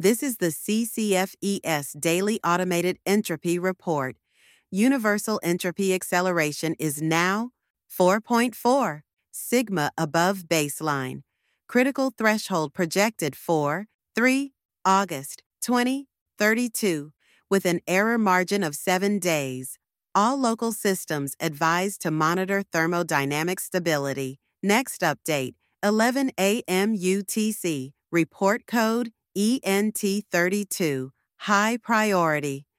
This is the CCFES Daily Automated Entropy Report. Universal entropy acceleration is now 4.4, sigma above baseline. Critical threshold projected for 3 August 2032, with an error margin of 7 days. All local systems advised to monitor thermodynamic stability. Next update, 11 a.m. UTC, report code ENT32, high priority.